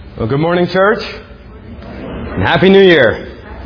Well, good morning, church. And Happy New Year.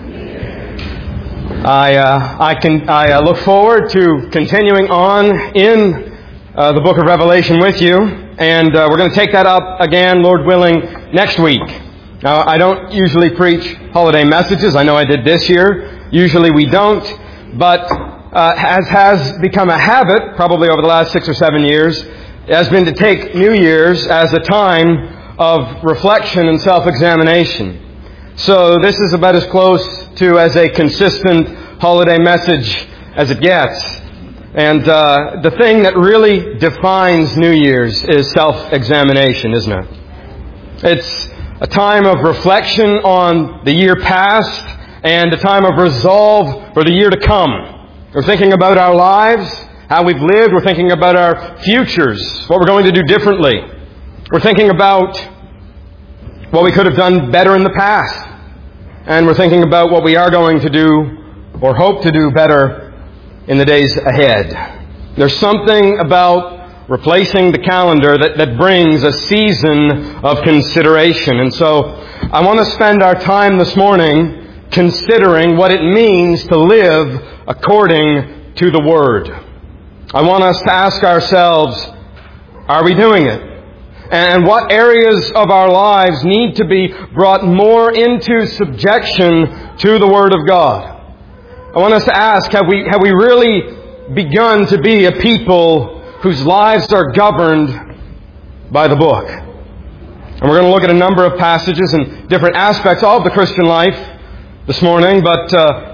I look forward to continuing on in the book of Revelation with you, and we're going to take that up again, Lord willing, next week. Now, I don't usually preach holiday messages. I know I did this year. Usually we don't, but as has become a habit, probably over the last 6 or 7 years, it has been to take New Year's as a time of reflection and self-examination. So this is about as close to as a consistent holiday message as it gets. And the thing that really defines New Year's is self-examination, isn't it? It's a time of reflection on the year past and a time of resolve for the year to come. We're thinking about our lives, how we've lived. We're thinking about our futures, what we're going to do differently. We're thinking about what we could have done better in the past. And we're thinking about what we are going to do or hope to do better in the days ahead. There's something about replacing the calendar that brings a season of consideration. And so I want to spend our time this morning considering what it means to live according to the Word. I want us to ask ourselves, are we doing it? And what areas of our lives need to be brought more into subjection to the Word of God? I want us to ask, have we really begun to be a people whose lives are governed by the book? And we're going to look at a number of passages and different aspects of the Christian life this morning, but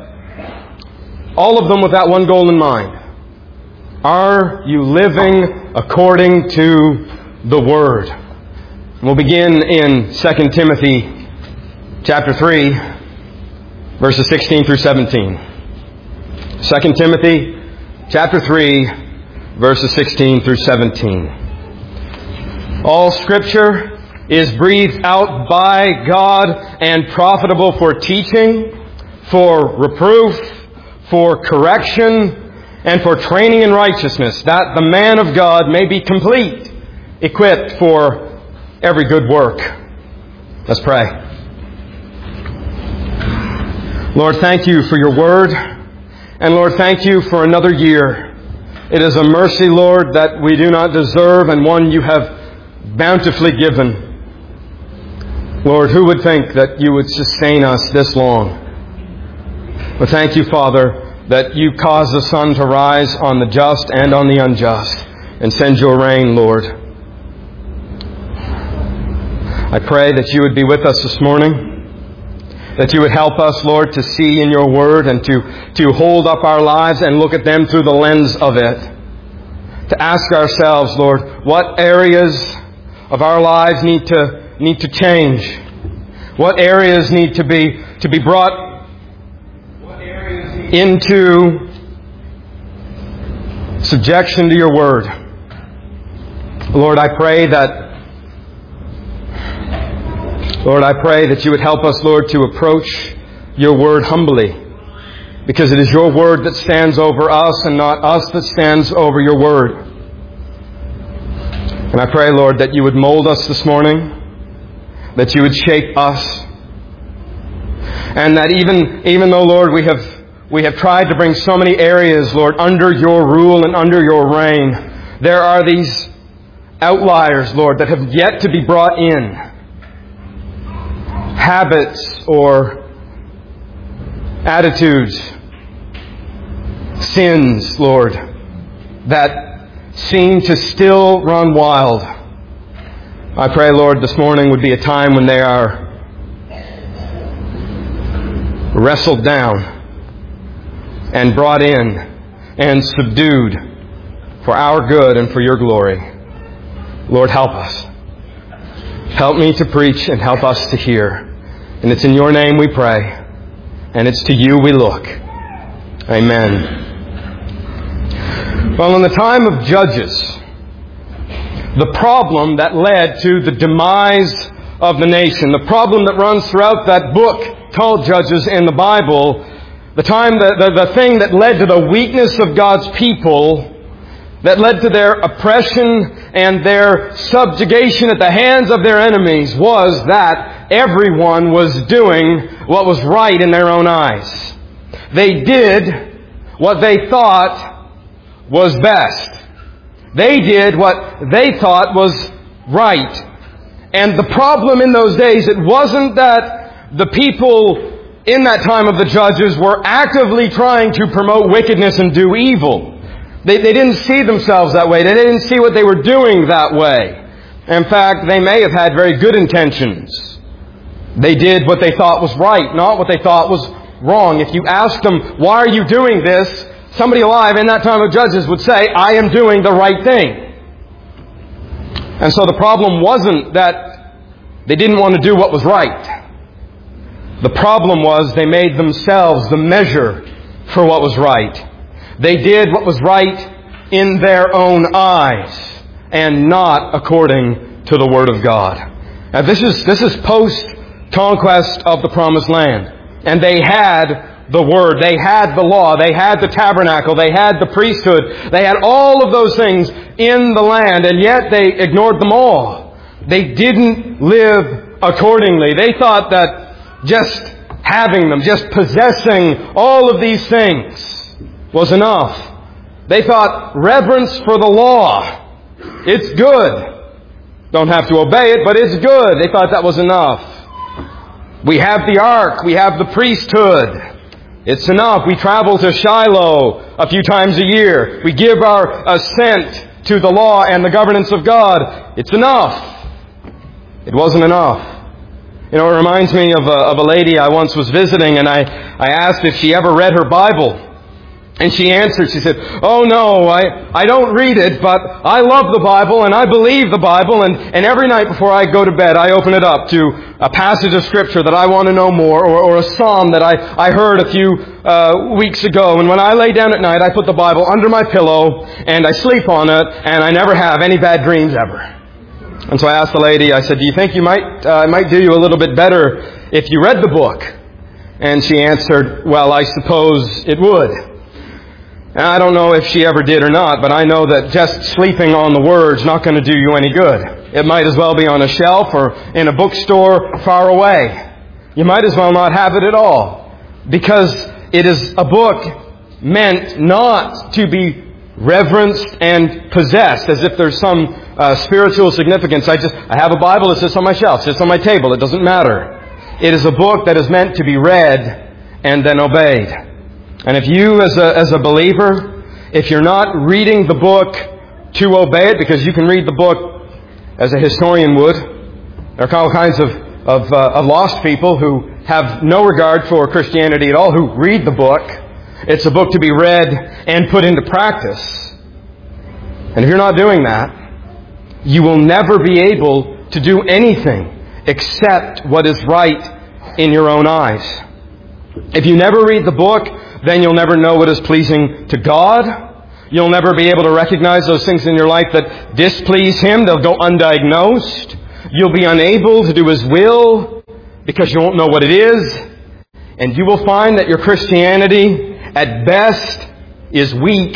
all of them with that one goal in mind. Are you living according to the Word? We'll begin in 2 Timothy chapter 3, verses 16 through 17. 2 Timothy chapter 3, verses 16 through 17. All Scripture is breathed out by God and profitable for teaching, for reproof, for correction, and for training in righteousness, that the man of God may be complete, equipped for every good work. Let's pray. Lord, thank you for your word. And Lord, thank you for another year. It is a mercy, Lord, that we do not deserve and one you have bountifully given. Lord, who would think that you would sustain us this long? But thank you, Father, that you cause the sun to rise on the just and on the unjust and send your rain, Lord. I pray that you would be with us this morning, that you would help us, Lord, to see in your word and to hold up our lives and look at them through the lens of it. To ask ourselves, Lord, what areas of our lives need to change? What areas need to be brought into subjection to your word? Lord, I pray that you would help us, Lord, to approach your word humbly, because it is your word that stands over us and not us that stands over your word. And I pray, Lord, that you would mold us this morning, that you would shape us, and that even though, Lord, we have tried to bring so many areas, Lord, under your rule and under your reign, there are these outliers, Lord, that have yet to be brought in. Habits or attitudes, sins, Lord, that seem to still run wild. I pray, Lord, this morning would be a time when they are wrestled down and brought in and subdued for our good and for your glory. Lord, help us. Help me to preach and help us to hear. And it's in your name we pray. And it's to you we look. Amen. Well, in the time of Judges, the problem that led to the demise of the nation, the problem that runs throughout that book called Judges in the Bible, the thing that led to the weakness of God's people, that led to their oppression and their subjugation at the hands of their enemies was that everyone was doing what was right in their own eyes. They did what they thought was best. They did what they thought was right. And the problem in those days, it wasn't that the people in that time of the judges were actively trying to promote wickedness and do evil. They didn't see themselves that way. They didn't see what they were doing that way. In fact, they may have had very good intentions. They did what they thought was right, not what they thought was wrong. If you asked them, why are you doing this? Somebody alive in that time of judges would say, I am doing the right thing. And so the problem wasn't that they didn't want to do what was right. The problem was they made themselves the measure for what was right. They did what was right in their own eyes and not according to the Word of God. Now this is post-conquest of the Promised Land. And they had the Word, they had the law, they had the tabernacle, they had the priesthood, they had all of those things in the land, and yet they ignored them all. They didn't live accordingly. They thought that just having them, just possessing all of these things was enough. They thought reverence for the law, it's good. Don't have to obey it, but it's good. They thought that was enough. We have the ark, we have the priesthood. It's enough. We travel to Shiloh a few times a year. We give our assent to the law and the governance of God. It's enough. It wasn't enough. You know, it reminds me of a lady I once was visiting, and I asked if she ever read her Bible. And she answered, she said, oh no, I don't read it, but I love the Bible and I believe the Bible, and every night before I go to bed I open it up to a passage of Scripture that I want to know more, or a psalm that I heard a few weeks ago. And when I lay down at night, I put the Bible under my pillow and I sleep on it, and I never have any bad dreams ever. And so I asked the lady, I said, do you think it might do you a little bit better if you read the book? And she answered, well, I suppose it would. And I don't know if she ever did or not, but I know that just sleeping on the Word's not going to do you any good. It might as well be on a shelf or in a bookstore far away. You might as well not have it at all, because it is a book meant not to be reverenced and possessed as if there's some spiritual significance. I have a Bible that sits on my shelf, sits on my table. It doesn't matter. It is a book that is meant to be read and then obeyed. And if you as a believer, if you're not reading the book to obey it, because you can read the book as a historian would, there are all kinds of lost people who have no regard for Christianity at all, who read the book. It's a book to be read and put into practice. And if you're not doing that, you will never be able to do anything except what is right in your own eyes. If you never read the book, then you'll never know what is pleasing to God. You'll never be able to recognize those things in your life that displease Him. They'll go undiagnosed. You'll be unable to do His will because you won't know what it is. And you will find that your Christianity, at best, is weak,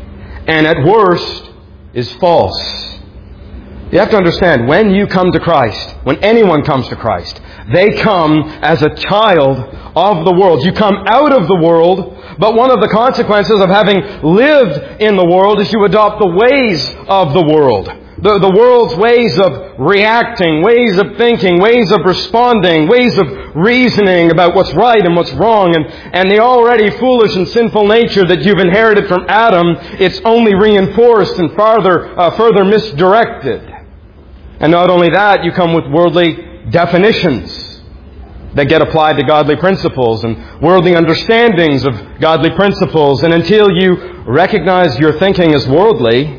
and at worst, is false. You have to understand, when you come to Christ, when anyone comes to Christ, they come as a child of the world. You come out of the world, but one of the consequences of having lived in the world is you adopt the ways of the world. The world's ways of reacting, ways of thinking, ways of responding, ways of reasoning about what's right and what's wrong. And the already foolish and sinful nature that you've inherited from Adam, it's only reinforced and further misdirected. And not only that, you come with worldly definitions that get applied to godly principles and worldly understandings of godly principles. And until you recognize your thinking as worldly,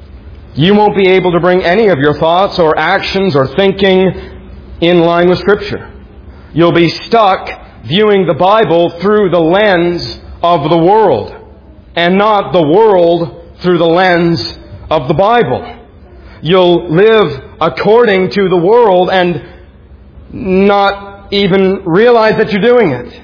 you won't be able to bring any of your thoughts or actions or thinking in line with Scripture. You'll be stuck viewing the Bible through the lens of the world, and not the world through the lens of the Bible. You'll live according to the world and not even realize that you're doing it.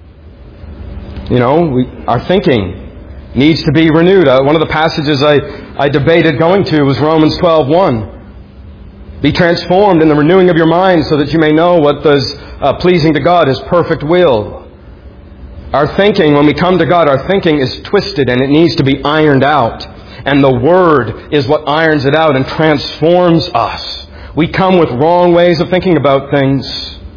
You know, our thinking needs to be renewed. One of the passages I I debated going to was Romans 12:1. Be transformed in the renewing of your mind so that you may know what is pleasing to God, His perfect will. Our thinking, when we come to God, our thinking is twisted and it needs to be ironed out. And the Word is what irons it out and transforms us. We come with wrong ways of thinking about things.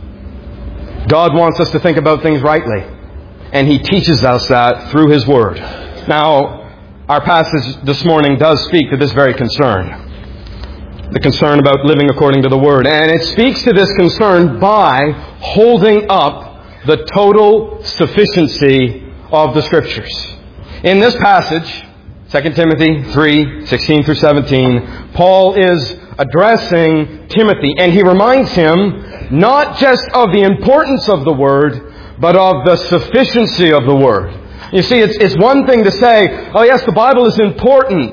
God wants us to think about things rightly. And He teaches us that through His Word. Now, our passage this morning does speak to this very concern. The concern about living according to the Word. And it speaks to this concern by holding up the total sufficiency of the Scriptures. In this passage, 2 Timothy 3:16 through 17, Paul is addressing Timothy, and he reminds him not just of the importance of the Word, but of the sufficiency of the Word. You see, it's one thing to say, oh yes, the Bible is important,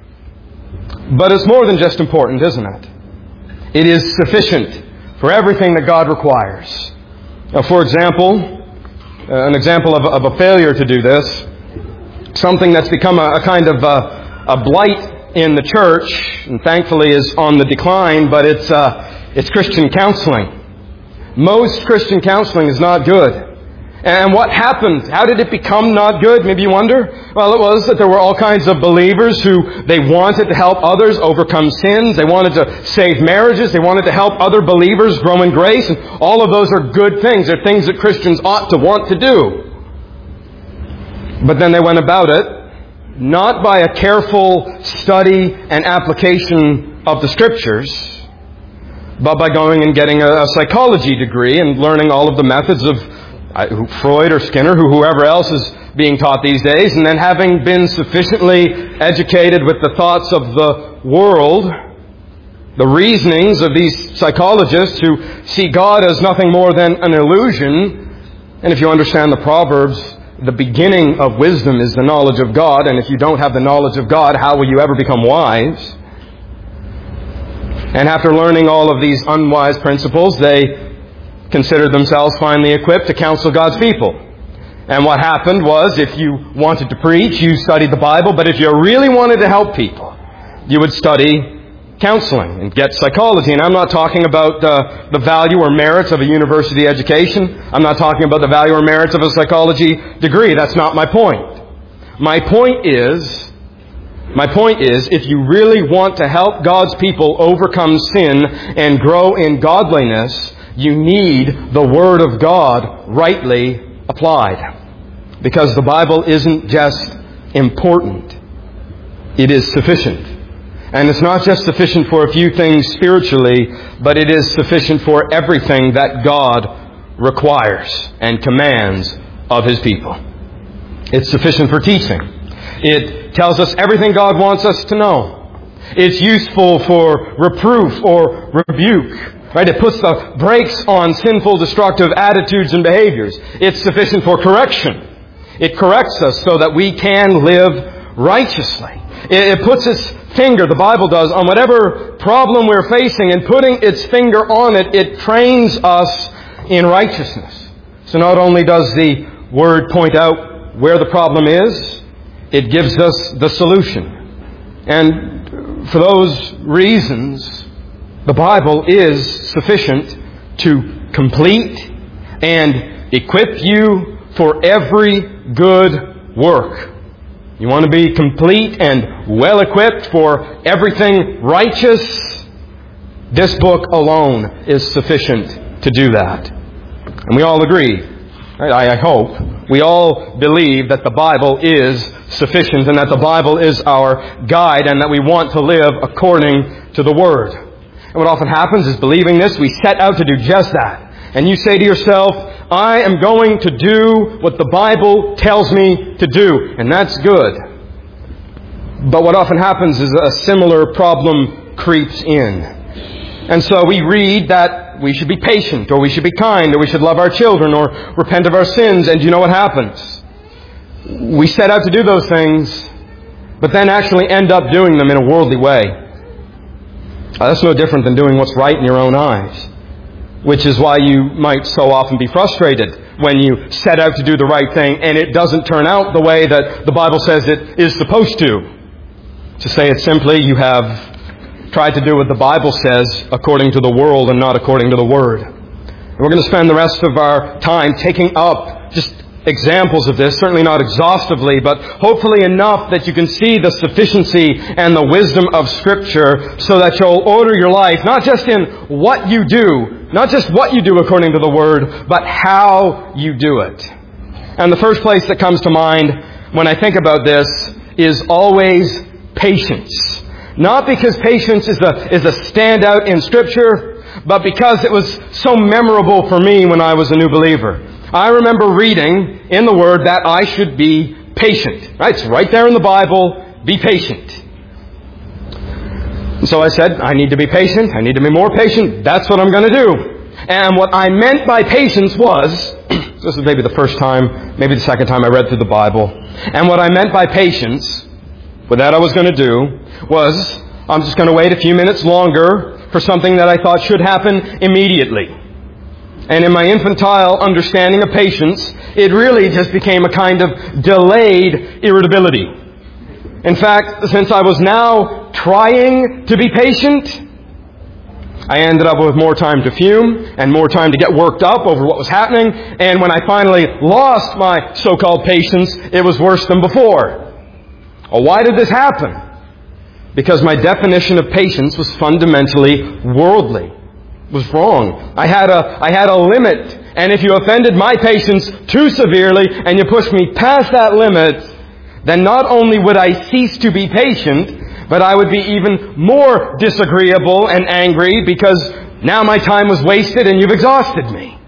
but it's more than just important, isn't it? It is sufficient for everything that God requires. Now, for example, an example of a failure to do this, something that's become a kind of a blight in the church, and thankfully is on the decline, but it's Christian counseling. Most Christian counseling is not good. And what happened? How did it become not good? Maybe you wonder. Well, it was that there were all kinds of believers who they wanted to help others overcome sins. They wanted to save marriages. They wanted to help other believers grow in grace. And all of those are good things. They're things that Christians ought to want to do. But then they went about it not by a careful study and application of the Scriptures, but by going and getting a psychology degree and learning all of the methods of Freud or Skinner, whoever else is being taught these days, and then having been sufficiently educated with the thoughts of the world, the reasonings of these psychologists who see God as nothing more than an illusion. And if you understand the Proverbs, the beginning of wisdom is the knowledge of God, and if you don't have the knowledge of God, how will you ever become wise? And after learning all of these unwise principles, they considered themselves finally equipped to counsel God's people. And what happened was, if you wanted to preach, you studied the Bible, but if you really wanted to help people, you would study counseling and get psychology. And I'm not talking about the value or merits of a university education. I'm not talking about the value or merits of a psychology degree. That's not my point. My point is, if you really want to help God's people overcome sin and grow in godliness, you need the Word of God rightly applied. Because the Bible isn't just important. It is sufficient. And it's not just sufficient for a few things spiritually, but it is sufficient for everything that God requires and commands of His people. It's sufficient for teaching. It tells us everything God wants us to know. It's useful for reproof or rebuke. Right? It puts the brakes on sinful, destructive attitudes and behaviors. It's sufficient for correction. It corrects us so that we can live righteously. It puts its finger, the Bible does, on whatever problem we're facing, and putting its finger on it, it trains us in righteousness. So not only does the Word point out where the problem is, it gives us the solution. And for those reasons, the Bible is sufficient to complete and equip you for every good work. You want to be complete and well equipped for everything righteous? This book alone is sufficient to do that. And we all agree, right? I hope, we all believe that the Bible is sufficient and that the Bible is our guide and that we want to live according to the Word. And what often happens is, believing this, we set out to do just that. And you say to yourself, I am going to do what the Bible tells me to do. And that's good. But what often happens is a similar problem creeps in. And so we read that we should be patient, or we should be kind, or we should love our children, or repent of our sins. And you know what happens? We set out to do those things, but then actually end up doing them in a worldly way. That's no different than doing what's right in your own eyes, which is why you might so often be frustrated when you set out to do the right thing and it doesn't turn out the way that the Bible says it is supposed to. To say it simply, you have tried to do what the Bible says according to the world and not according to the Word. And we're going to spend the rest of our time taking up just examples of this, certainly not exhaustively, but hopefully enough that you can see the sufficiency and the wisdom of Scripture so that you'll order your life, not just in what you do, not just what you do according to the Word, but how you do it. And the first place that comes to mind when I think about this is always patience. Not because patience is a standout in Scripture, but because it was so memorable for me when I was a new believer. I remember reading in the Word that I should be patient. Right? It's right there in the Bible. Be patient. And so I said, I need to be patient. I need to be more patient. That's what I'm going to do. And what I meant by patience was, this is maybe the first time, maybe the second time I read through the Bible. And what I meant by patience, what that I was going to do, was I'm just going to wait a few minutes longer for something that I thought should happen immediately. And in my infantile understanding of patience, it really just became a kind of delayed irritability. In fact, since I was now trying to be patient, I ended up with more time to fume and more time to get worked up over what was happening. And when I finally lost my so-called patience, it was worse than before. Well, why did this happen? Because my definition of patience was fundamentally worldly. It was wrong. I had a limit. And if you offended my patience too severely and you pushed me past that limit, then not only would I cease to be patient, but I would be even more disagreeable and angry because now my time was wasted and you've exhausted me.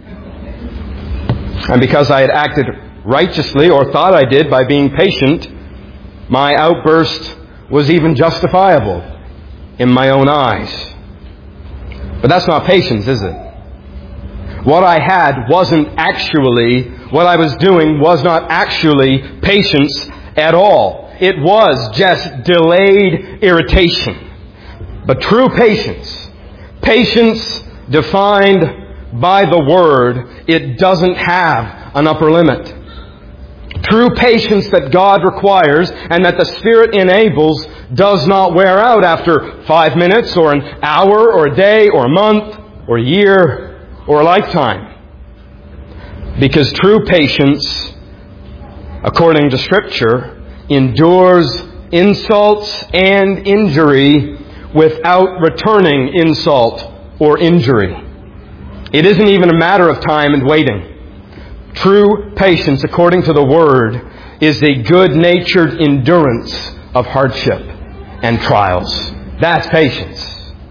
And because I had acted righteously, or thought I did, by being patient, my outburst was even justifiable in my own eyes. But that's not patience, is it? What I had wasn't actually, what I was doing was not actually patience at all. It was just delayed irritation. But true patience, patience defined by the Word, it doesn't have an upper limit. True patience that God requires and that the Spirit enables does not wear out after 5 minutes or an hour or a day or a month or a year or a lifetime. Because true patience, according to Scripture, endures insults and injury without returning insult or injury. It isn't even a matter of time and waiting. True patience, according to the Word, is a good-natured endurance of hardship and trials. That's patience.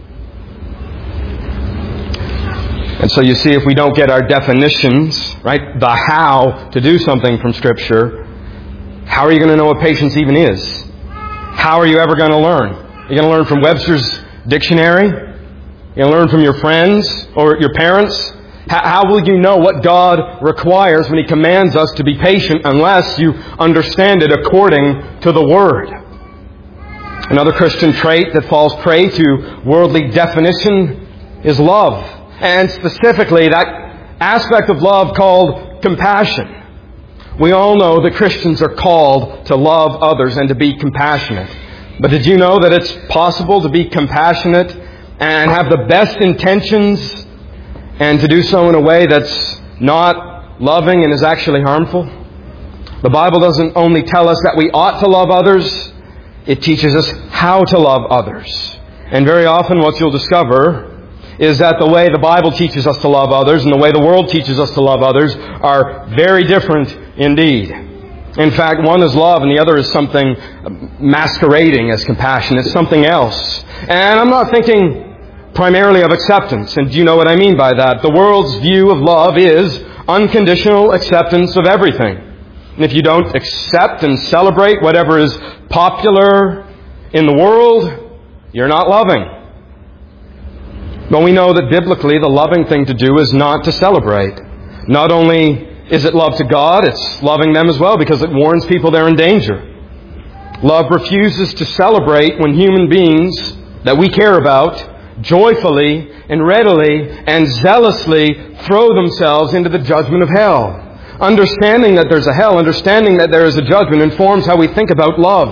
And so you see, if we don't get our definitions, right, the how to do something from Scripture, how are you going to know what patience even is? How are you ever going to learn? You're going to learn from Webster's dictionary? You're going to learn from your friends or your parents? How will you know what God requires when He commands us to be patient unless you understand it according to the Word? Another Christian trait that falls prey to worldly definition is love. And specifically that aspect of love called compassion. We all know that Christians are called to love others and to be compassionate. But did you know that it's possible to be compassionate and have the best intentions and to do so in a way that's not loving and is actually harmful? The Bible doesn't only tell us that we ought to love others, it teaches us how to love others. And very often what you'll discover is that the way the Bible teaches us to love others and the way the world teaches us to love others are very different indeed. In fact, one is love and the other is something masquerading as compassion. It's something else. And I'm not thinking primarily of acceptance. And do you know what I mean by that? The world's view of love is unconditional acceptance of everything. And if you don't accept and celebrate whatever is popular in the world, you're not loving. But we know that biblically the loving thing to do is not to celebrate. Not only is it love to God, it's loving them as well because it warns people they're in danger. Love refuses to celebrate when human beings that we care about joyfully and readily and zealously throw themselves into the judgment of hell. Understanding that there's a hell, understanding that there is a judgment informs how we think about love.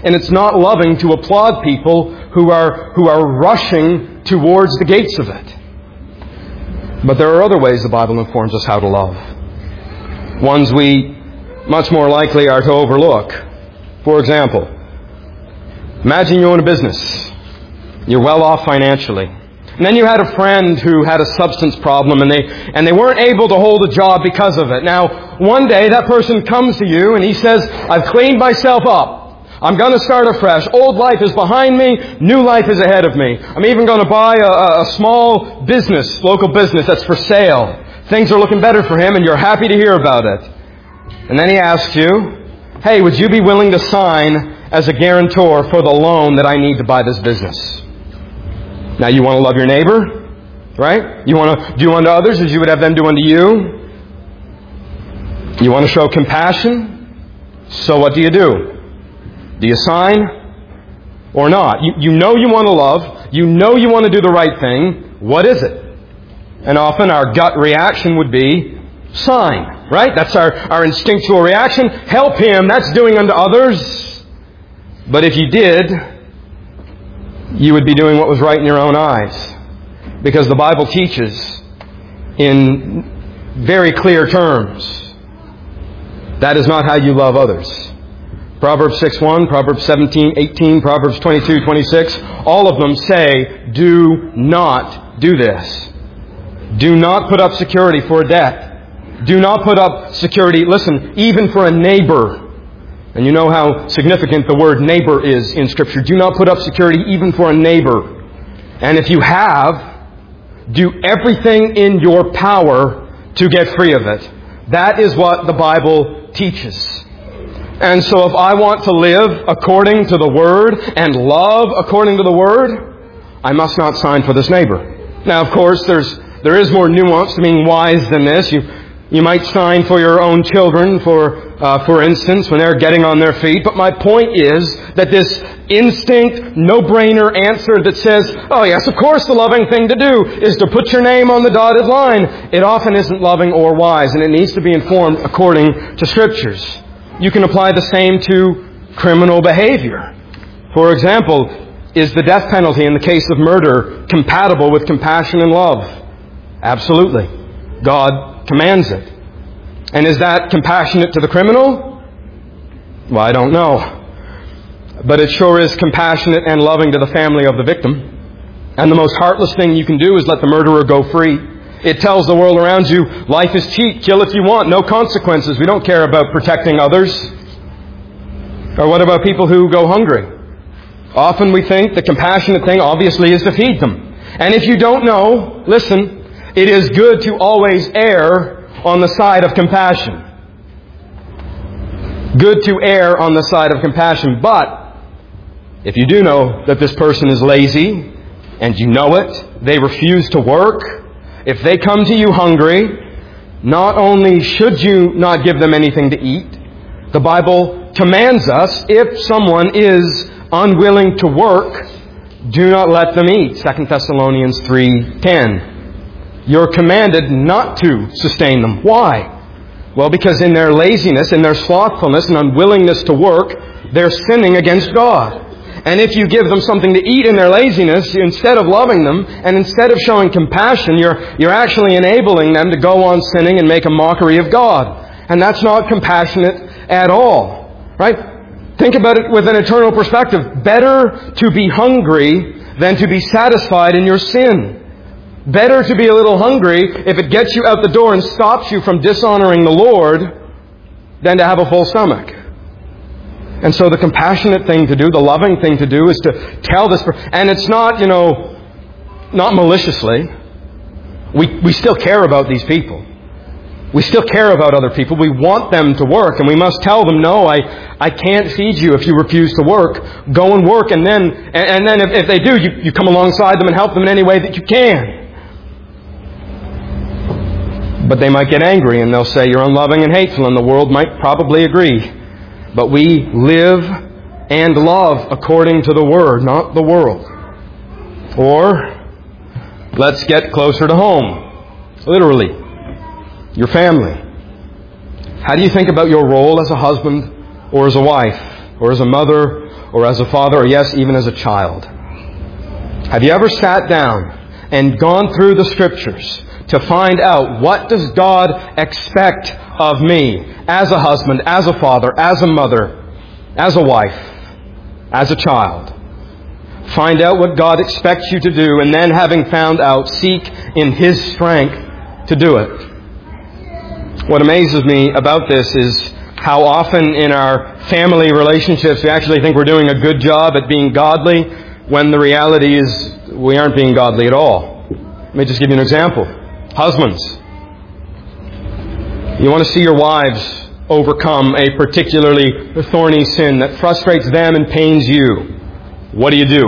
And it's not loving to applaud people who are rushing towards the gates of it. But there are other ways the Bible informs us how to love. Ones we much more likely are to overlook. For example, imagine you own a business. You're well off financially. And then you had a friend who had a substance problem and they weren't able to hold a job because of it. Now, one day that person comes to you and he says, I've cleaned myself up. I'm going to start afresh. Old life is behind me. New life is ahead of me. I'm even going to buy a small business, local business that's for sale. Things are looking better for him and you're happy to hear about it. And then he asks you, hey, would you be willing to sign as a guarantor for the loan that I need to buy this business? Now, you want to love your neighbor, right? You want to do unto others as you would have them do unto you. You want to show compassion. So what do? Do you sign or not? You know you want to love. You know you want to do the right thing. What is it? And often our gut reaction would be sign, right? That's our instinctual reaction. Help him. That's doing unto others. But if you did, you would be doing what was right in your own eyes. Because the Bible teaches in very clear terms that is not how you love others. Proverbs 6:1, Proverbs 17:18, Proverbs 22:26, all of them say, do not do this. Do not put up security for a debt. Do not put up security, listen, even for a neighbor. And you know how significant the word neighbor is in Scripture. Do not put up security even for a neighbor. And if you have, do everything in your power to get free of it. That is what the Bible teaches. And so if I want to live according to the Word and love according to the Word, I must not sign for this neighbor. Now, of course, there is more nuance to being wise than this. You might sign for your own children, for instance, when they're getting on their feet. But my point is that this instinct, no-brainer answer that says, oh yes, of course the loving thing to do is to put your name on the dotted line. It often isn't loving or wise, and it needs to be informed according to Scriptures. You can apply the same to criminal behavior. For example, is the death penalty in the case of murder compatible with compassion and love? Absolutely. God commands it. And is that compassionate to the criminal? Well, I don't know. But it sure is compassionate and loving to the family of the victim. And the most heartless thing you can do is let the murderer go free. It tells the world around you, life is cheap, kill if you want, no consequences. We don't care about protecting others. Or what about people who go hungry? Often we think the compassionate thing obviously is to feed them. And if you don't know, listen, it is good to always err on the side of compassion. Good to err on the side of compassion. But if you do know that this person is lazy, and you know it, they refuse to work, if they come to you hungry, not only should you not give them anything to eat, the Bible commands us, if someone is unwilling to work, do not let them eat. 2 Thessalonians 3:10. You're commanded not to sustain them. Why? Well, because in their laziness, in their slothfulness and unwillingness to work, they're sinning against God. And if you give them something to eat in their laziness, instead of loving them, and instead of showing compassion, you're actually enabling them to go on sinning and make a mockery of God. And that's not compassionate at all. Right? Think about it with an eternal perspective. Better to be hungry than to be satisfied in your sin. Better to be a little hungry if it gets you out the door and stops you from dishonoring the Lord than to have a full stomach. And so the compassionate thing to do, the loving thing to do is to tell this person. And it's not, not maliciously. We still care about these people. We still care about other people. We want them to work. And we must tell them, no, I can't feed you if you refuse to work. Go and work. And then if they do, you come alongside them and help them in any way that you can. But they might get angry and they'll say you're unloving and hateful, and the world might probably agree. But we live and love according to the Word, not the world. Or, let's get closer to home. Literally, your family. How do you think about your role as a husband or as a wife or as a mother or as a father, or yes, even as a child. Have you ever sat down and gone through the Scriptures to find out, what does God expect of me as a husband, as a father, as a mother, as a wife, as a child? Find out what God expects you to do, and then, having found out, seek in His strength to do it. What amazes me about this is how often in our family relationships we actually think we're doing a good job at being godly, when the reality is we aren't being godly at all. Let me just give you an example. Husbands, you want to see your wives overcome a particularly thorny sin that frustrates them and pains you. What do you do?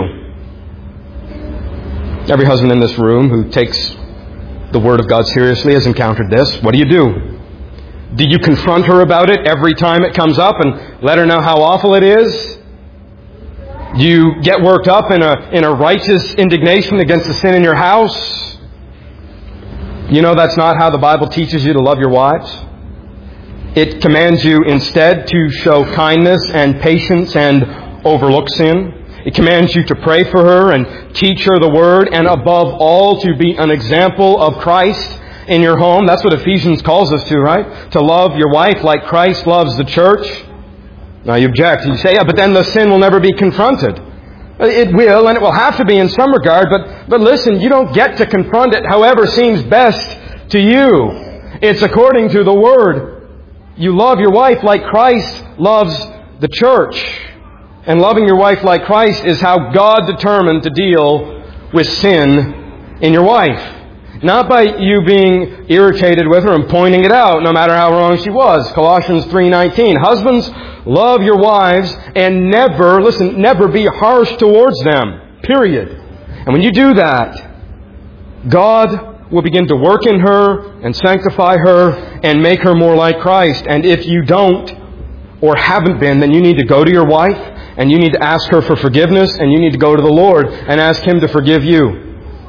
Every husband in this room who takes the Word of God seriously has encountered this. What do you do? Do you confront her about it every time it comes up and let her know how awful it is? Do you get worked up in a righteous indignation against the sin in your house? You know that's not how the Bible teaches you to love your wives. It commands you instead to show kindness and patience and overlook sin. It commands you to pray for her and teach her the Word, and above all to be an example of Christ in your home. That's what Ephesians calls us to, right? To love your wife like Christ loves the church. Now you object. You say, yeah, but then the sin will never be confronted. It will, and it will have to be in some regard, but listen, you don't get to confront it however seems best to you. It's according to the Word. You love your wife like Christ loves the church. And loving your wife like Christ is how God determined to deal with sin in your wife. Not by you being irritated with her and pointing it out, no matter how wrong she was. Colossians 3:19. Husbands, love your wives and never be harsh towards them. Period. And when you do that, God will begin to work in her and sanctify her and make her more like Christ. And if you don't or haven't been, then you need to go to your wife and you need to ask her for forgiveness, and you need to go to the Lord and ask Him to forgive you.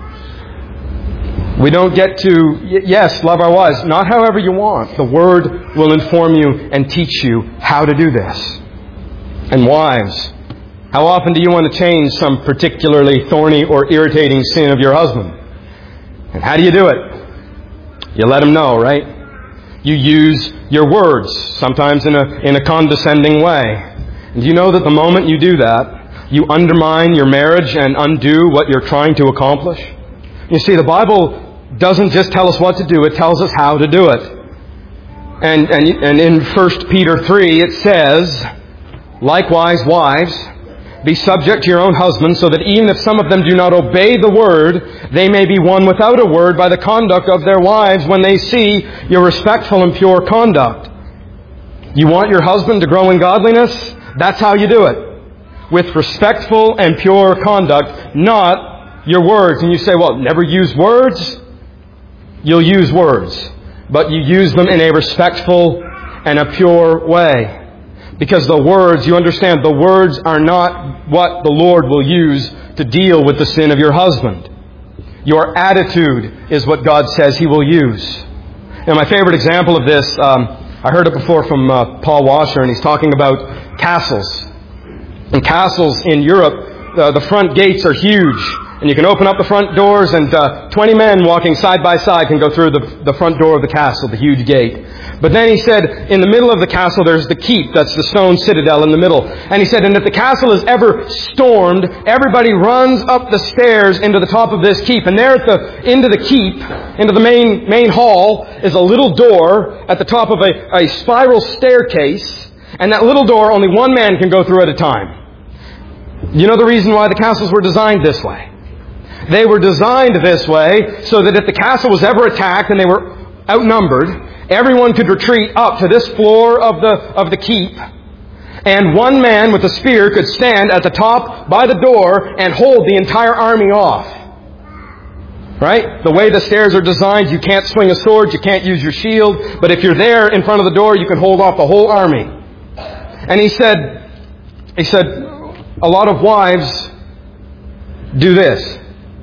We don't get to, yes, love our wives, not however you want. The Word will inform you and teach you how to do this. And wives, how often do you want to change some particularly thorny or irritating sin of your husband? And how do you do it? You let him know, right? You use your words, sometimes in a condescending way. And you know that the moment you do that, you undermine your marriage and undo what you're trying to accomplish? You see, the Bible doesn't just tell us what to do, it tells us how to do it. And in 1 Peter 3 it says, likewise, wives, be subject to your own husbands, so that even if some of them do not obey the word, they may be won without a word by the conduct of their wives when they see your respectful and pure conduct. You want your husband to grow in godliness? That's how you do it. With respectful and pure conduct, not your words. And you say, well, never use words? You'll use words, but you use them in a respectful and a pure way. Because the words, you understand, the words are not what the Lord will use to deal with the sin of your husband. Your attitude is what God says He will use. And my favorite example of this, I heard it before from Paul Washer, and he's talking about castles. In castles in Europe, the front gates are huge. And you can open up the front doors, and 20 men walking side by side can go through the front door of the castle, the huge gate. But then he said, in the middle of the castle there's the keep, that's the stone citadel in the middle. And he said, and if the castle is ever stormed, everybody runs up the stairs into the top of this keep. And there at the end of the keep, into the main hall, is a little door at the top of a spiral staircase. And that little door, only one man can go through at a time. You know the reason why the castles were designed this way? They were designed this way so that if the castle was ever attacked and they were outnumbered, everyone could retreat up to this floor of the keep, and one man with a spear could stand at the top by the door and hold the entire army off. Right? The way the stairs are designed, you can't swing a sword, you can't use your shield, but if you're there in front of the door, you can hold off the whole army. And he said, a lot of wives do this.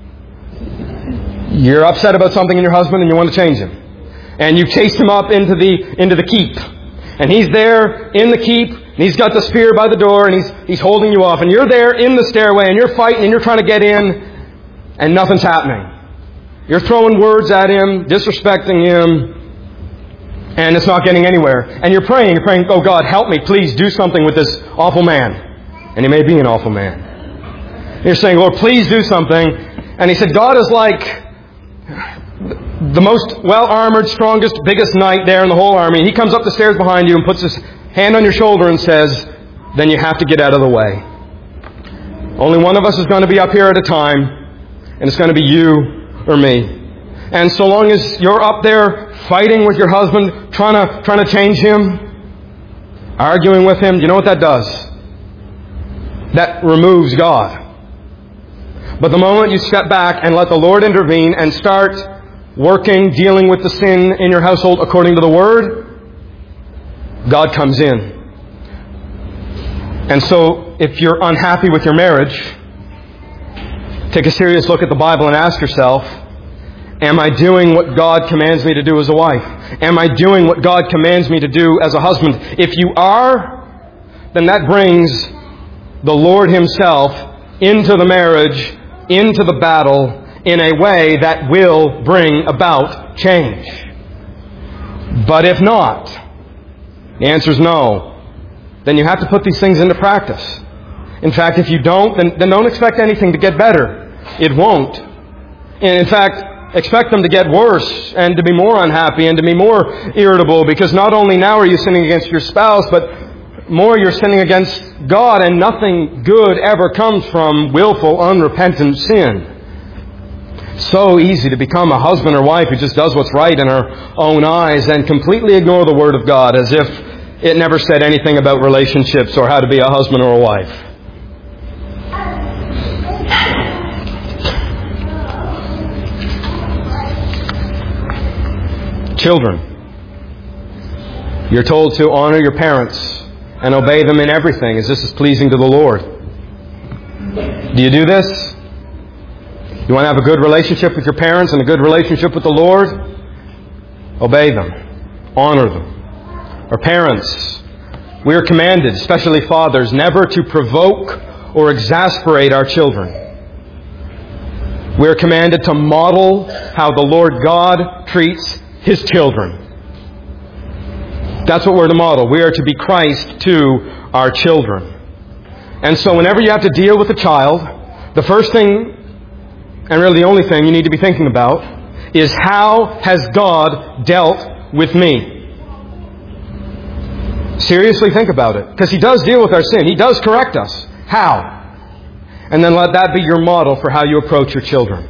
You're upset about something in your husband and you want to change him. And you chase him up into the keep. And he's there in the keep, and he's got the spear by the door, and he's holding you off. And you're there in the stairway, and you're fighting, and you're trying to get in, and nothing's happening. You're throwing words at him, disrespecting him, and it's not getting anywhere. And you're praying, oh God, help me, please do something with this awful man. And he may be an awful man. And you're saying, Lord, please do something. And he said, God is like the most well-armored, strongest, biggest knight there in the whole army. He comes up the stairs behind you and puts his hand on your shoulder and says, then you have to get out of the way. Only one of us is going to be up here at a time, and it's going to be you or me. And so long as you're up there fighting with your husband, trying to change him, arguing with him, you know what that does? That removes God. But the moment you step back and let the Lord intervene and start working, dealing with the sin in your household according to the Word, God comes in. And so, if you're unhappy with your marriage, take a serious look at the Bible and ask yourself, am I doing what God commands me to do as a wife? Am I doing what God commands me to do as a husband? If you are, then that brings the Lord Himself into the marriage, into the battle, in a way that will bring about change. But if not, the answer is no. Then you have to put these things into practice. In fact, if you don't, then don't expect anything to get better. It won't. And in fact, expect them to get worse and to be more unhappy and to be more irritable, because not only now are you sinning against your spouse, but more you're sinning against God, and nothing good ever comes from willful, unrepentant sin. So easy to become a husband or wife who just does what's right in our own eyes and completely ignore the Word of God as if it never said anything about relationships or how to be a husband or a wife. Children, you're told to honor your parents and obey them in everything, as this is pleasing to the Lord. Do you do this? You want to have a good relationship with your parents and a good relationship with the Lord? Obey them. Honor them. Our parents, we are commanded, especially fathers, never to provoke or exasperate our children. We are commanded to model how the Lord God treats His children. That's what we're to model. We are to be Christ to our children. And so whenever you have to deal with a child, the first thing, and really the only thing you need to be thinking about, is how has God dealt with me? Seriously think about it. Because He does deal with our sin. He does correct us. How? And then let that be your model for how you approach your children.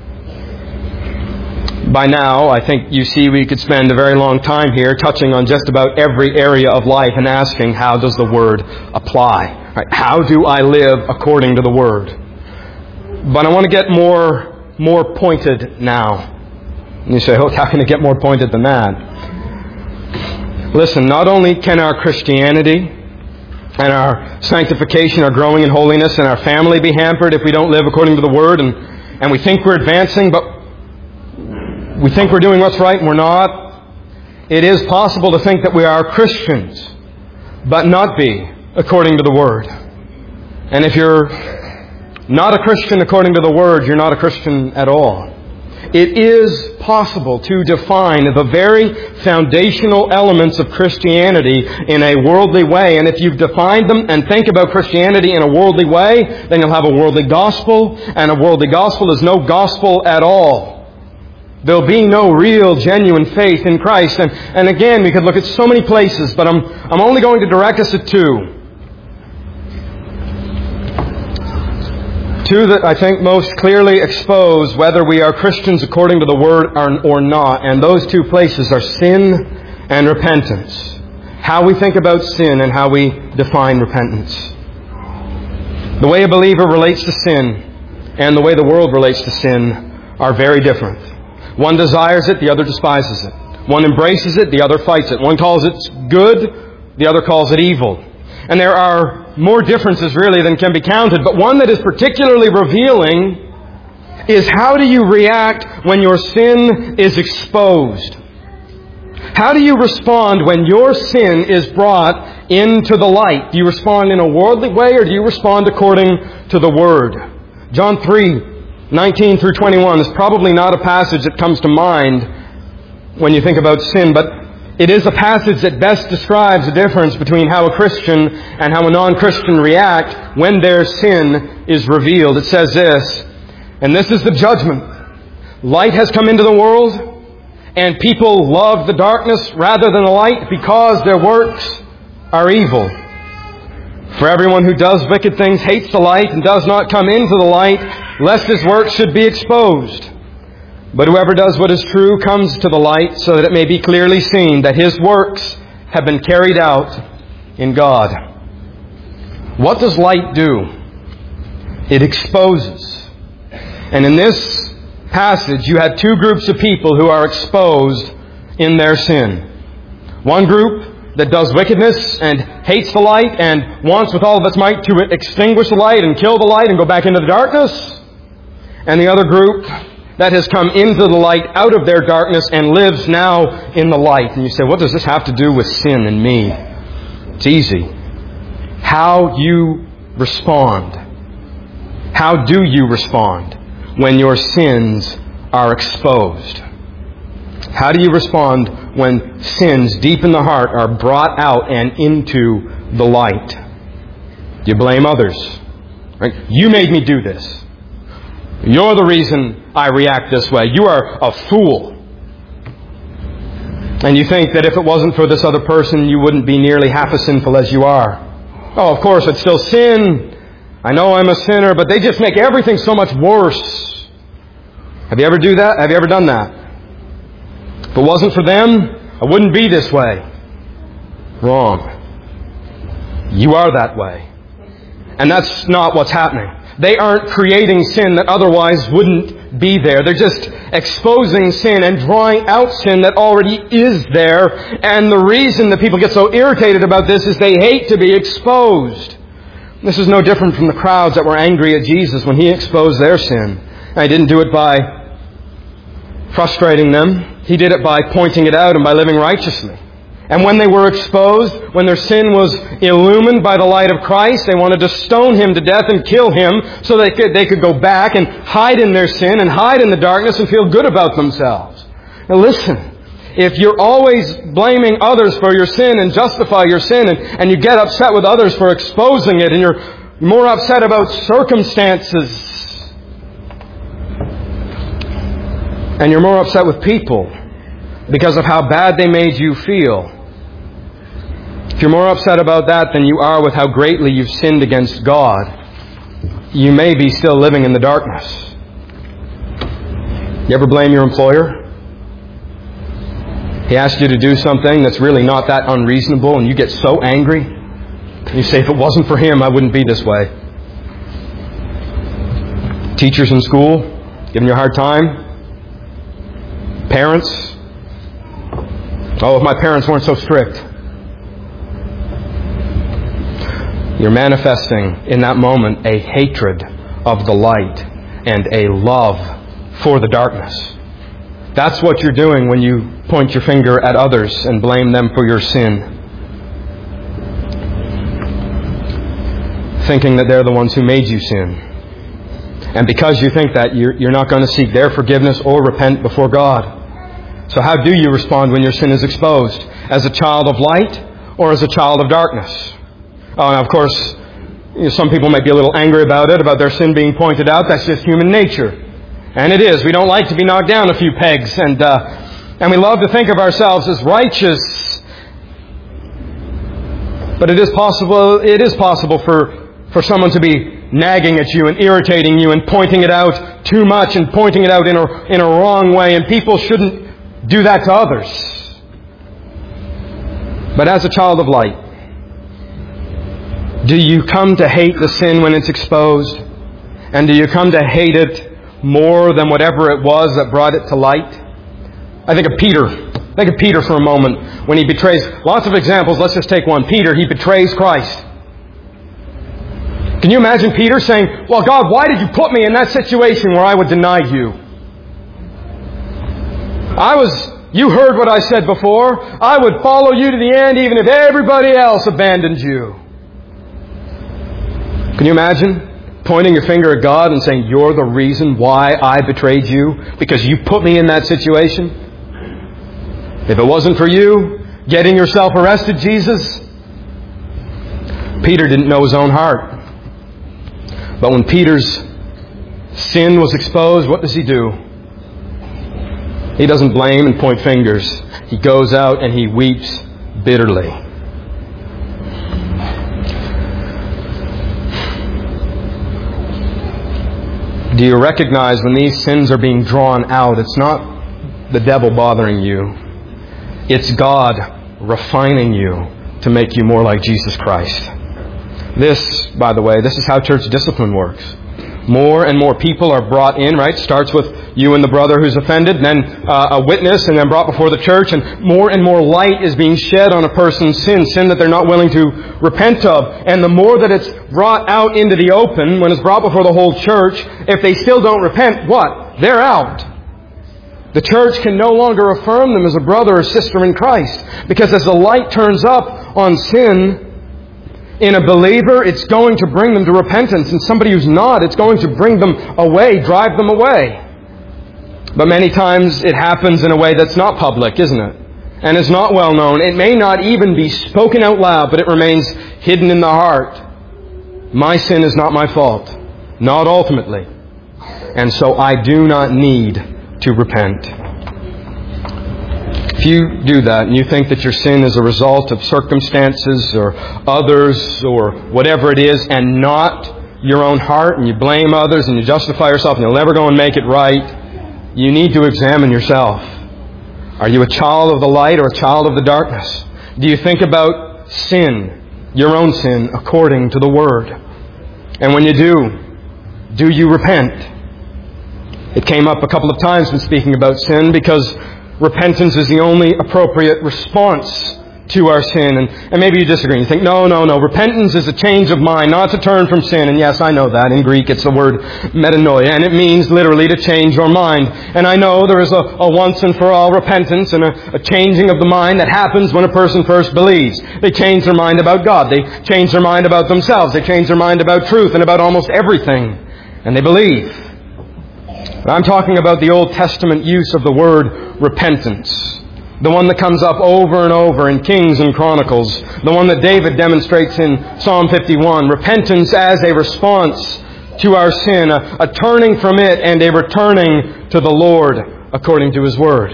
By now, I think you see we could spend a very long time here touching on just about every area of life and asking, how does the Word apply? Right? How do I live according to the Word? But I want to get more pointed now. And you say, oh, how can it get more pointed than that? Listen, not only can our Christianity and our sanctification, our growing in holiness, and our family be hampered if we don't live according to the Word, and we think we're advancing, but we think we're doing what's right and we're not. It is possible to think that we are Christians, but not be according to the Word. And if you're not a Christian according to the Word, you're not a Christian at all. It is possible to define the very foundational elements of Christianity in a worldly way. And if you've defined them and think about Christianity in a worldly way, then you'll have a worldly gospel, and a worldly gospel is no gospel at all. There'll be no real, genuine faith in Christ. And again, we could look at so many places, but I'm only going to direct us at two. Two that I think most clearly expose whether we are Christians according to the Word or not. And those two places are sin and repentance. How we think about sin and how we define repentance. The way a believer relates to sin and the way the world relates to sin are very different. One desires it, the other despises it. One embraces it, the other fights it. One calls it good, the other calls it evil. And there are more differences really than can be counted, but one that is particularly revealing is how do you react when your sin is exposed? How do you respond when your sin is brought into the light? Do you respond in a worldly way, or do you respond according to the Word? John 3:19 through 21 is probably not a passage that comes to mind when you think about sin, but it is a passage that best describes the difference between how a Christian and how a non-Christian react when their sin is revealed. It says this, "And this is the judgment. Light has come into the world, and people love the darkness rather than the light because their works are evil. For everyone who does wicked things hates the light and does not come into the light, lest his works should be exposed. But whoever does what is true comes to the light, so that it may be clearly seen that his works have been carried out in God." What does light do? It exposes. And in this passage, you had two groups of people who are exposed in their sin. One group that does wickedness and hates the light and wants with all of its might to extinguish the light and kill the light and go back into the darkness. And the other group that has come into the light out of their darkness and lives now in the light. And you say, what does this have to do with sin and me? It's easy. How you respond. How do you respond when your sins are exposed? How do you respond when sins deep in the heart are brought out and into the light? Do you blame others? Right? You made me do this. You're the reason I react this way. You are a fool. And you think that if it wasn't for this other person, you wouldn't be nearly half as sinful as you are. Oh, of course, it's still sin. I know I'm a sinner, but they just make everything so much worse. Have you ever do that? Have you ever done that? If it wasn't for them, I wouldn't be this way. Wrong. You are that way. And that's not what's happening. They aren't creating sin that otherwise wouldn't be there. They're just exposing sin and drawing out sin that already is there. And the reason that people get so irritated about this is they hate to be exposed. This is no different from the crowds that were angry at Jesus when He exposed their sin. And He didn't do it by frustrating them. He did it by pointing it out and by living righteously. And when they were exposed, when their sin was illumined by the light of Christ, they wanted to stone Him to death and kill Him so they could go back and hide in their sin and hide in the darkness and feel good about themselves. Now listen, if you're always blaming others for your sin and justify your sin and you get upset with others for exposing it and you're more upset about circumstances and you're more upset with people because of how bad they made you feel, if you're more upset about that than you are with how greatly you've sinned against God, you may be still living in the darkness. You ever blame your employer? He asked you to do something that's really not that unreasonable and you get so angry. You say, if it wasn't for him, I wouldn't be this way. Teachers in school, giving you a hard time. Parents. Oh, if my parents weren't so strict. You're manifesting in that moment a hatred of the light and a love for the darkness. That's what you're doing when you point your finger at others and blame them for your sin. Thinking that they're the ones who made you sin. And because you think that, you're not going to seek their forgiveness or repent before God. So how do you respond when your sin is exposed? As a child of light or as a child of darkness? Oh, and of course, some people might be a little angry about it, about their sin being pointed out. That's just human nature. And it is. We don't like to be knocked down a few pegs. And we love to think of ourselves as righteous. But it is possible for someone to be nagging at you and irritating you and pointing it out too much and pointing it out in a wrong way. And people shouldn't do that to others. But as a child of light, do you come to hate the sin when it's exposed? And do you come to hate it more than whatever it was that brought it to light? I think of Peter. Think of Peter for a moment when he betrays. Lots of examples. Let's just take one. Peter, he betrays Christ. Can you imagine Peter saying, well, God, why did you put me in that situation where I would deny you? I was You heard what I said before. I would follow you to the end even if everybody else abandoned you. Can you imagine pointing your finger at God and saying, you're the reason why I betrayed you because you put me in that situation? If it wasn't for you getting yourself arrested, Jesus. Peter didn't know his own heart. But when Peter's sin was exposed, what does he do? He doesn't blame and point fingers. He goes out and he weeps bitterly. Do you recognize when these sins are being drawn out, it's not the devil bothering you. It's God refining you to make you more like Jesus Christ. This, by the way, this is how church discipline works. More and more people are brought in, right? Starts with you and the brother who's offended, then a witness, and then brought before the church. And more light is being shed on a person's sin that they're not willing to repent of. And the more that it's brought out into the open, when it's brought before the whole church, if they still don't repent, what? They're out. The church can no longer affirm them as a brother or sister in Christ. Because as the light turns up on sin in a believer, it's going to bring them to repentance. And somebody who's not, it's going to bring them away, drive them away. But many times it happens in a way that's not public, isn't it? And is not well known. It may not even be spoken out loud, but it remains hidden in the heart. My sin is not my fault. Not ultimately. And so I do not need to repent. If you do that and you think that your sin is a result of circumstances or others or whatever it is and not your own heart, and you blame others and you justify yourself and you'll never go and make it right, you need to examine yourself. Are you a child of the light or a child of the darkness? Do you think about sin, your own sin, according to the Word? And when you do you repent? It came up a couple of times when speaking about sin because repentance is the only appropriate response to our sin. And maybe you disagree. You think, no. Repentance is a change of mind, not to turn from sin. And yes, I know that. In Greek, it's the word metanoia. And it means literally to change your mind. And I know there is a once and for all repentance and a changing of the mind that happens when a person first believes. They change their mind about God. They change their mind about themselves. They change their mind about truth and about almost everything. And they believe. But I'm talking about the Old Testament use of the word repentance. The one that comes up over and over in Kings and Chronicles. The one that David demonstrates in Psalm 51. Repentance as a response to our sin. A turning from it and a returning to the Lord according to His Word.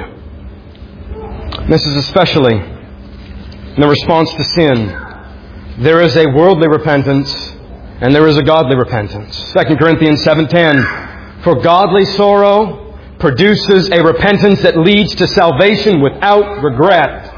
This is especially in the response to sin. There is a worldly repentance and there is a godly repentance. 2 Corinthians 7:10. For godly sorrow produces a repentance that leads to salvation without regret,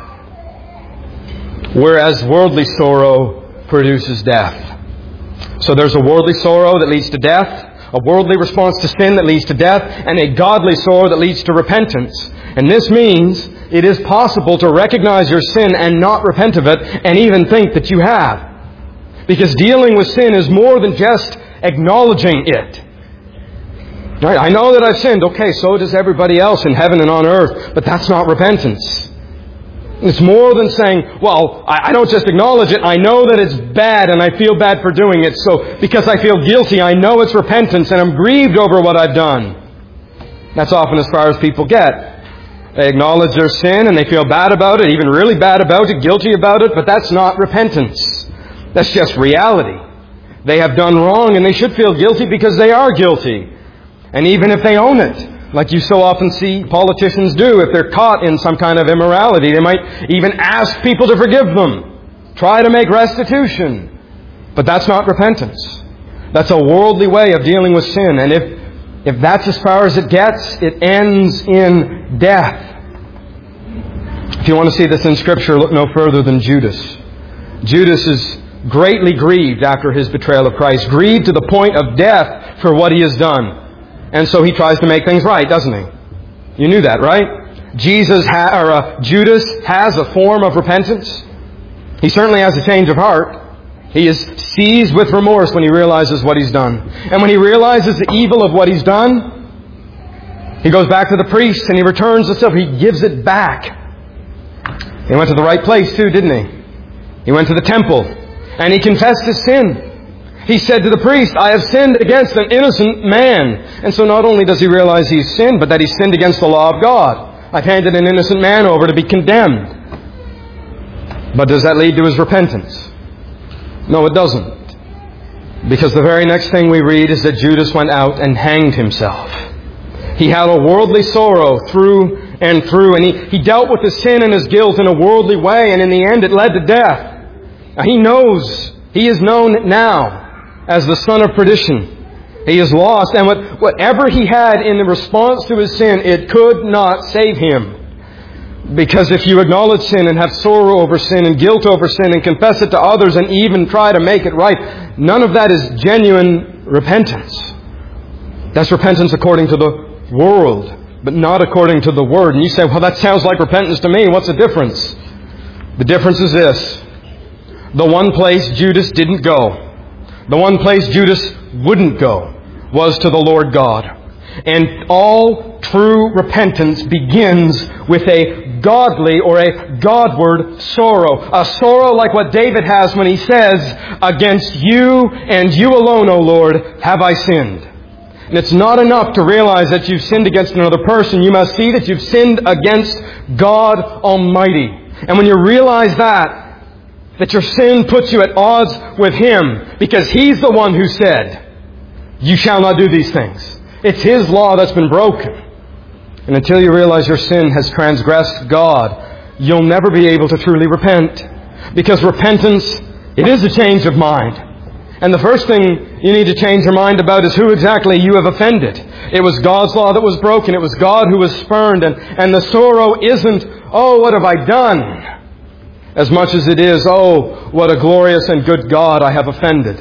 whereas worldly sorrow produces death. So there's a worldly sorrow that leads to death, a worldly response to sin that leads to death, and a godly sorrow that leads to repentance. And this means it is possible to recognize your sin and not repent of it, and even think that you have. Because dealing with sin is more than just acknowledging it. Right? I know that I've sinned. Okay, so does everybody else in heaven and on earth. But that's not repentance. It's more than saying, well, I don't just acknowledge it. I know that it's bad and I feel bad for doing it. So because I feel guilty, I know it's repentance and I'm grieved over what I've done. That's often as far as people get. They acknowledge their sin and they feel bad about it, even really bad about it, guilty about it. But that's not repentance. That's just reality. They have done wrong and they should feel guilty because they are guilty. And even if they own it, like you so often see politicians do, if they're caught in some kind of immorality, they might even ask people to forgive them. Try to make restitution. But that's not repentance. That's a worldly way of dealing with sin. And if that's as far as it gets, it ends in death. If you want to see this in Scripture, look no further than Judas. Judas is greatly grieved after his betrayal of Christ. Grieved to the point of death for what he has done. And so he tries to make things right, doesn't he? You knew that, right? Judas has a form of repentance. He certainly has a change of heart. He is seized with remorse when he realizes what he's done. And when he realizes the evil of what he's done, He goes back to the priest and he returns the silver. He gives it back. He went to the right place too, didn't he? He went to the temple and he confessed his sin. He said to the priest, I have sinned against an innocent man. And so not only does he realize he's sinned, but that he's sinned against the law of God. I've handed an innocent man over to be condemned. But does that lead to his repentance? No, it doesn't. Because the very next thing we read is that Judas went out and hanged himself. He had a worldly sorrow through and through, and he dealt with his sin and his guilt in a worldly way, and in the end it led to death. Now, he is known now as the son of perdition. He is lost, and whatever he had in response to his sin, it could not save him. Because if you acknowledge sin and have sorrow over sin and guilt over sin and confess it to others and even try to make it right, none of that is genuine repentance. That's repentance according to the world, but not according to the Word. And you say, well, that sounds like repentance to me. What's the difference? The difference is this. The one place Judas didn't go, the one place Judas wouldn't go, was to the Lord God. And all true repentance begins with a godly or a Godward sorrow. A sorrow like what David has when he says, against you and you alone, O Lord, have I sinned. And it's not enough to realize that you've sinned against another person. You must see that you've sinned against God Almighty. And when you realize that your sin puts you at odds with Him, because He's the one who said, you shall not do these things. It's His law that's been broken. And until you realize your sin has transgressed God, you'll never be able to truly repent. Because repentance, it is a change of mind. And the first thing you need to change your mind about is who exactly you have offended. It was God's law that was broken. It was God who was spurned. And the sorrow isn't, oh, what have I done? As much as it is, oh, what a glorious and good God I have offended.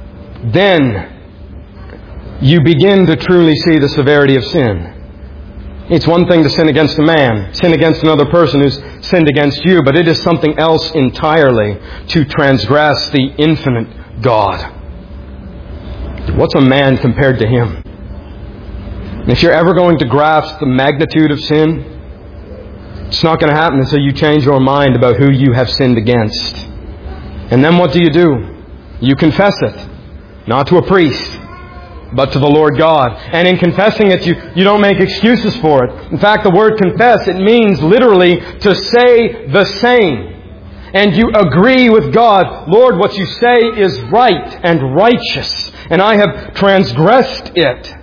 Then you begin to truly see the severity of sin. It's one thing to sin against a man, sin against another person who's sinned against you, but it is something else entirely to transgress the infinite God. What's a man compared to Him? And if you're ever going to grasp the magnitude of sin, it's not going to happen until you change your mind about who you have sinned against. And then what do? You confess it. Not to a priest, but to the Lord God. And in confessing it, you don't make excuses for it. In fact, the word confess, it means literally to say the same. And you agree with God, Lord, what you say is right and righteous, and I have transgressed it.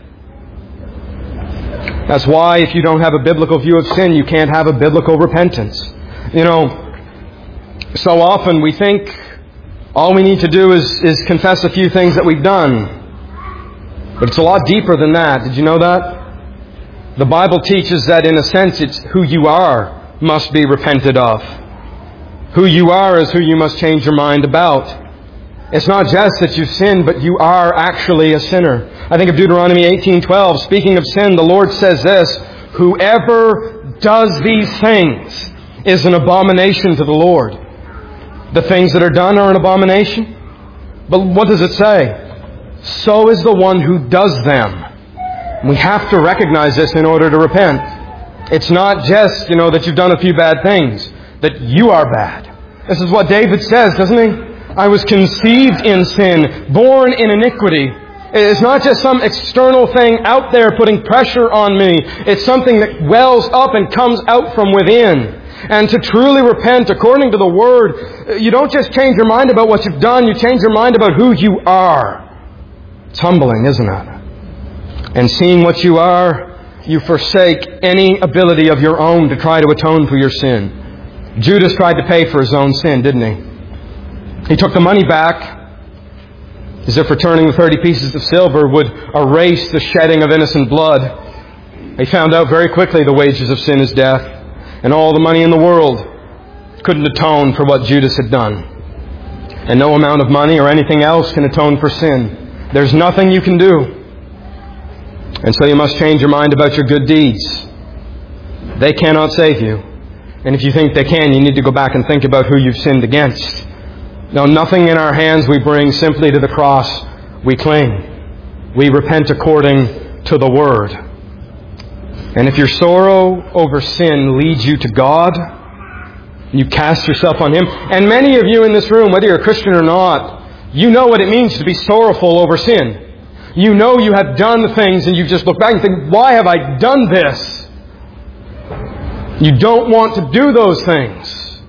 That's why if you don't have a biblical view of sin, you can't have a biblical repentance. You know, so often we think all we need to do is confess a few things that we've done. But it's a lot deeper than that. Did you know that? The Bible teaches that in a sense it's who you are must be repented of. Who you are is who you must change your mind about. It's not just that you've sinned, but you are actually a sinner. I think of Deuteronomy 18:12. Speaking of sin, the Lord says this, whoever does these things is an abomination to the Lord. The things that are done are an abomination. But what does it say? So is the one who does them. We have to recognize this in order to repent. It's not just, that you've done a few bad things, that you are bad. This is what David says, doesn't he? I was conceived in sin, born in iniquity. It's not just some external thing out there putting pressure on me. It's something that wells up and comes out from within. And to truly repent according to the Word, you don't just change your mind about what you've done, you change your mind about who you are. It's humbling, isn't it? And seeing what you are, you forsake any ability of your own to try to atone for your sin. Judas tried to pay for his own sin, didn't he? He took the money back as if returning the 30 pieces of silver would erase the shedding of innocent blood. He found out very quickly the wages of sin is death, and all the money in the world couldn't atone for what Judas had done. And no amount of money or anything else can atone for sin. There's nothing you can do. And so you must change your mind about your good deeds. They cannot save you. And if you think they can, you need to go back and think about who you've sinned against. No, nothing in our hands we bring, simply to the cross we cling. We repent according to the Word. And if your sorrow over sin leads you to God, you cast yourself on Him. And many of you in this room, whether you're a Christian or not, you know what it means to be sorrowful over sin. You know you have done things and you just look back and think, why have I done this? You don't want to do those things.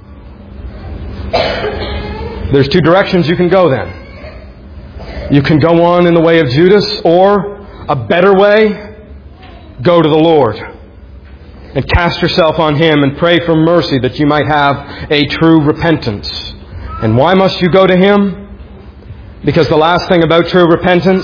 There's two directions you can go then. You can go on in the way of Judas, or a better way, go to the Lord and cast yourself on Him and pray for mercy that you might have a true repentance. And why must you go to Him? Because the last thing about true repentance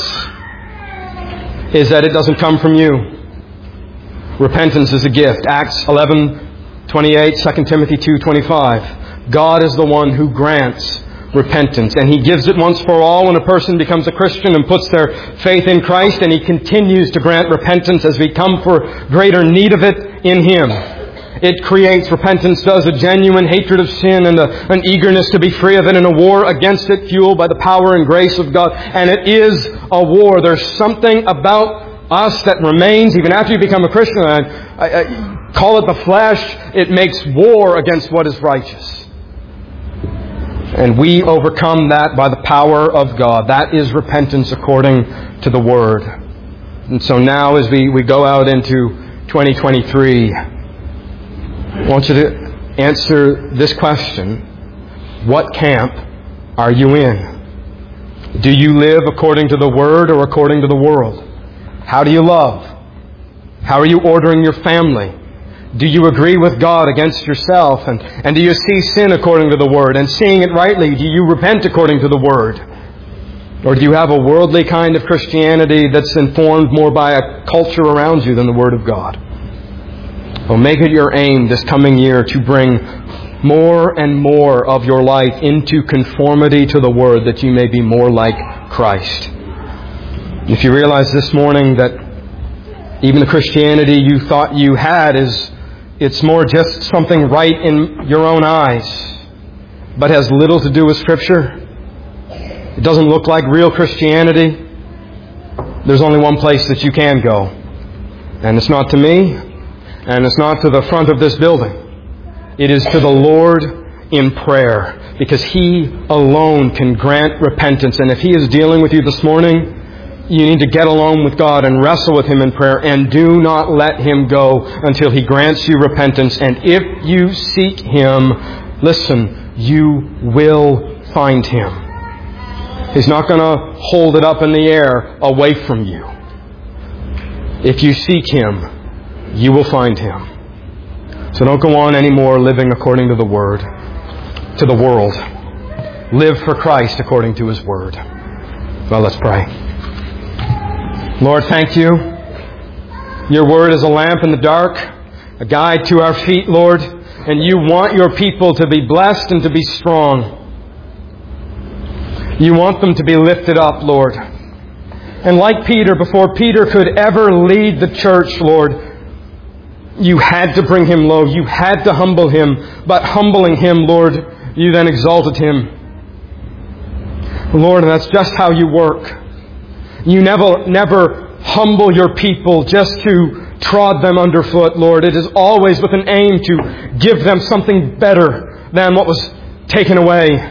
is that it doesn't come from you. Repentance is a gift. Acts 11:28, 2 Timothy 2:25. God is the one who grants repentance, and He gives it once for all when a person becomes a Christian and puts their faith in Christ, and He continues to grant repentance as we come for greater need of it in Him. It creates, repentance does, a genuine hatred of sin and an eagerness to be free of it and a war against it fueled by the power and grace of God. And it is a war. There's something about us that remains even after you become a Christian. I call it the flesh. It makes war against what is righteous. And we overcome that by the power of God. That is repentance according to the Word. And so now as we go out into 2023, I want you to answer this question. What camp are you in? Do you live according to the Word or according to the world? How do you love? How are you ordering your family? Do you agree with God against yourself? And do you see sin according to the Word? And seeing it rightly, do you repent according to the Word? Or do you have a worldly kind of Christianity that's informed more by a culture around you than the Word of God? Well, make it your aim this coming year to bring more and more of your life into conformity to the Word, that you may be more like Christ. If you realize this morning that even the Christianity you thought you had it's more just something right in your own eyes, but has little to do with Scripture. It doesn't look like real Christianity. There's only one place that you can go. And it's not to me, and it's not to the front of this building. It is to the Lord in prayer, because He alone can grant repentance. And if He is dealing with you this morning, you need to get alone with God and wrestle with Him in prayer, and do not let Him go until He grants you repentance. And if you seek Him, listen, you will find Him. He's not going to hold it up in the air away from you. If you seek Him, you will find Him. So don't go on anymore living according to the Word, to the world. Live for Christ according to His Word. Well, let's pray. Lord, thank You. Your Word is a lamp in the dark, a guide to our feet, Lord. And You want Your people to be blessed and to be strong. You want them to be lifted up, Lord. And like Peter, before Peter could ever lead the church, Lord, You had to bring him low. You had to humble him. But humbling him, Lord, You then exalted him. Lord, that's just how You work. You never humble Your people just to trod them underfoot, Lord. It is always with an aim to give them something better than what was taken away.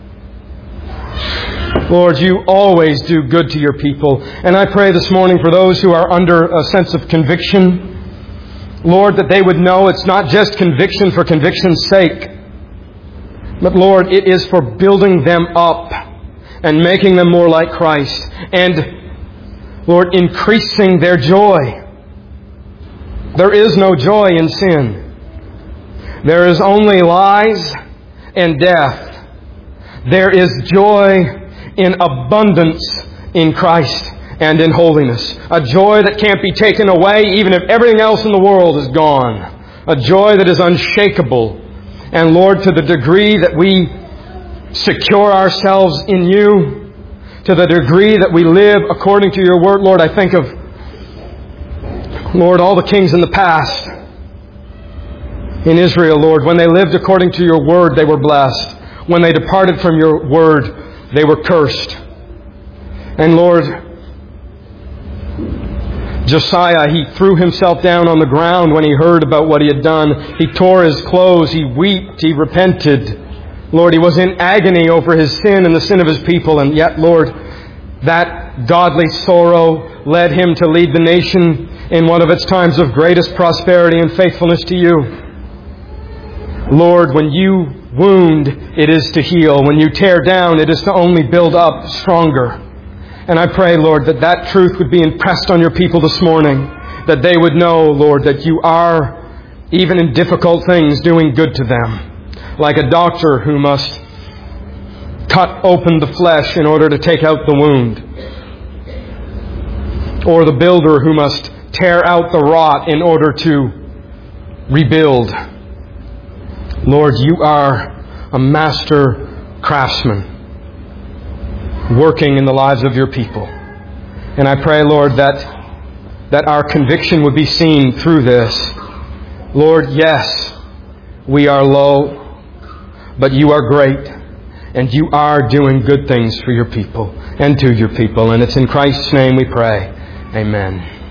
Lord, You always do good to Your people. And I pray this morning for those who are under a sense of conviction, Lord, that they would know it's not just conviction for conviction's sake, but Lord, it is for building them up and making them more like Christ. And Lord, increasing their joy. There is no joy in sin. There is only lies and death. There is joy in abundance in Christ and in holiness. A joy that can't be taken away even if everything else in the world is gone. A joy that is unshakable. And Lord, to the degree that we secure ourselves in You, to the degree that we live according to Your Word, Lord, I think of, Lord, all the kings in the past in Israel, Lord. When they lived according to Your Word, they were blessed. When they departed from Your Word, they were cursed. And Lord, Josiah, he threw himself down on the ground when he heard about what he had done. He tore his clothes, he wept, he repented. Lord, he was in agony over his sin and the sin of his people, and yet, Lord, that godly sorrow led him to lead the nation in one of its times of greatest prosperity and faithfulness to you. Lord, when you wound, it is to heal. When you tear down, it is to only build up stronger. And I pray, Lord, that that truth would be impressed on your people this morning, that they would know, Lord, that you are, even in difficult things, doing good to them. Like a doctor who must cut open the flesh in order to take out the wound. Or the builder who must tear out the rot in order to rebuild. Lord, you are a master craftsman working in the lives of your people. And I pray, Lord, that our conviction would be seen through this. Lord, yes, we are low, but you are great, and you are doing good things for your people and to your people. And it's in Christ's name we pray. Amen.